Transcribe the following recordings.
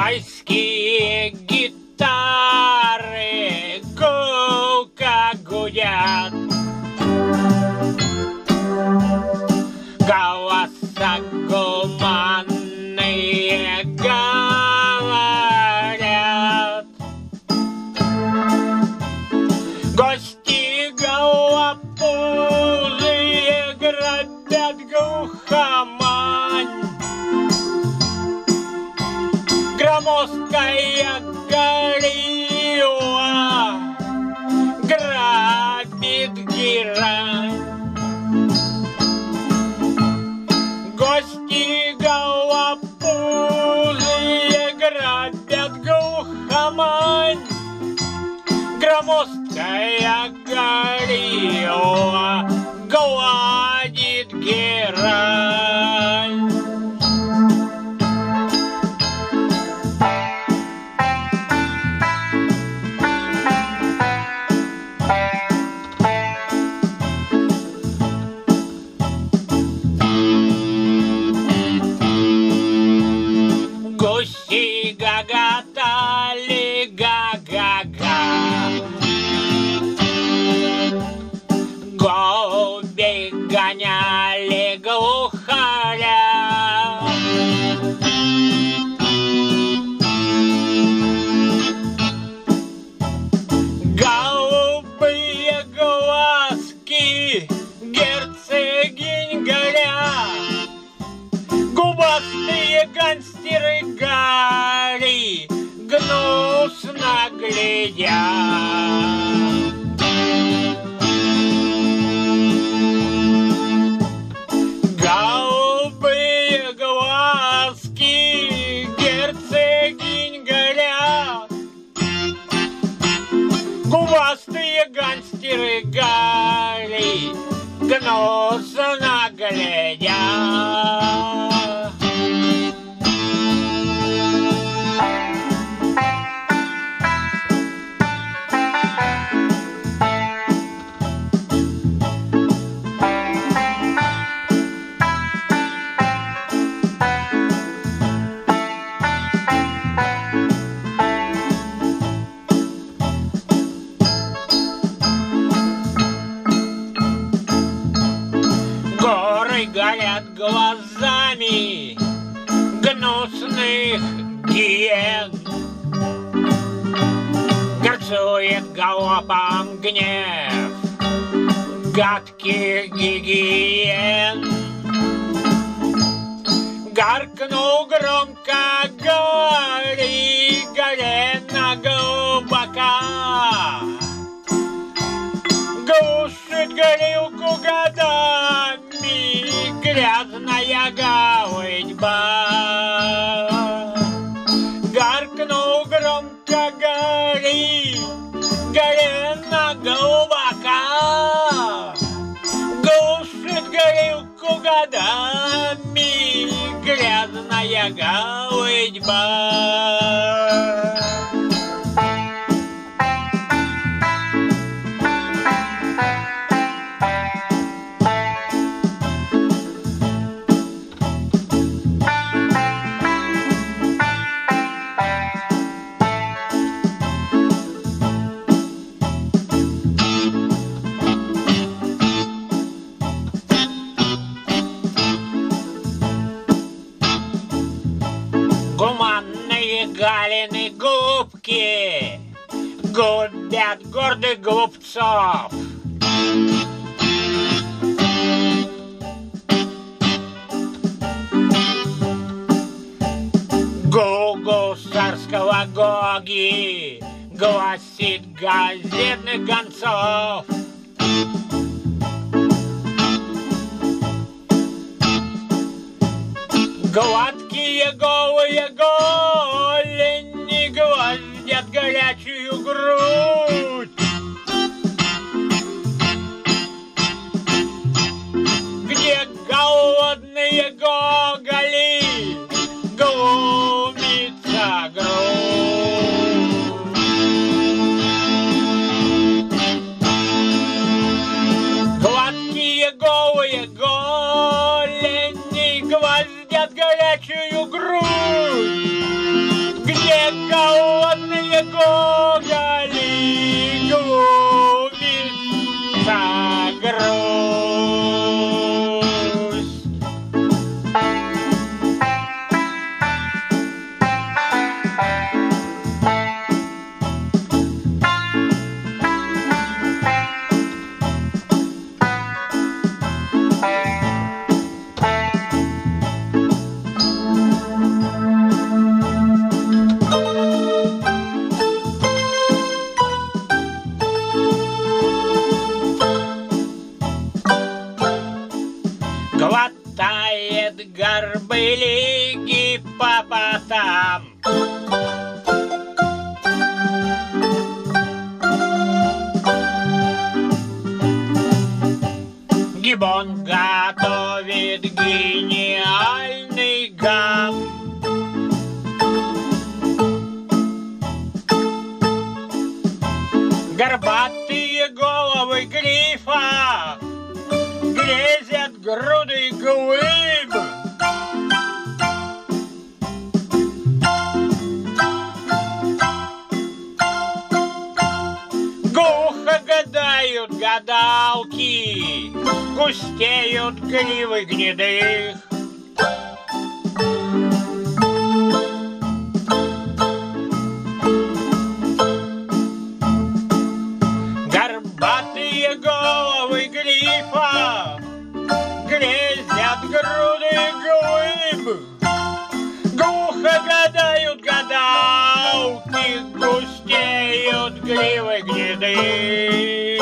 Райские гитары гулко гудят, голоса гуманные говорят. Гости голопузые грабят глухомань. Громоздкая горилла грабит герань. Гости голопузые грабят глухомань. Громоздкая горилла гладит герань. Гуси гоготали, га-га-га. Голуби гоняли глухаря. Голубые глазки герцогинь горят. Губастые гангстеры Гарри гнусно глядят. Голубые глазки герцогинь горят. Губастые гангстеры Гарри гнусно глядят. Горы горят глазами гнусных гиен. Горцует галопом гнев гадких гигиен. Гаркнул громко Гарри, горено глубоко. Глушит горилку годами грязная голытьба. Гаркнул громко Гарри, горено глубоко. Глушит горилку годами грязная голытьба. Гуманные Галины губки губят гордых глупцов. Гусарского Гоги гласит газетных гонцов. Гладкие голые голени гладят горячую грудь. Где голодные гоголи глумится грудь. Гладкие голые голени гладят горячую грудь. Где гоголи глумится грусть. Глотает горбыли гиппопотам. Гибон готовит гениальный гам. Горбатые головы грифа грезят груды глыб. Глухо гадают гадалки, густеют гривы гнедых. Горбатые головы грифа грезят груды глыб. Глухо гадают гадалки, густеют гривы гнедых.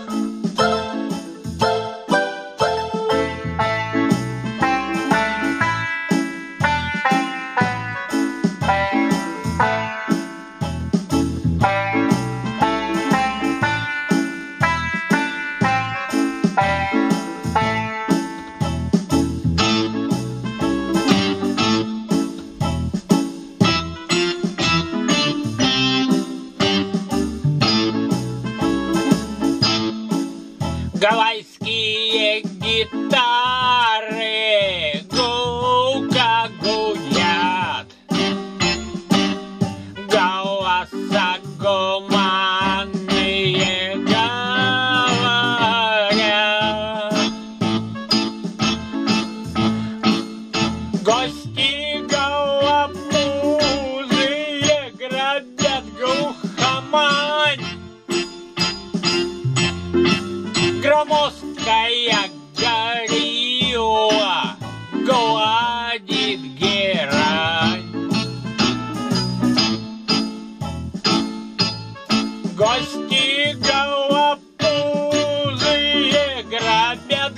Гавайские гитары гулко гудят, голоса гуманные говорят. Гости голопузые грабят глухомань. Громоздкая горилла гладит герань. Гости голопузые грабят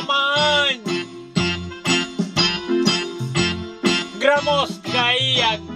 глухомань. Громоздкая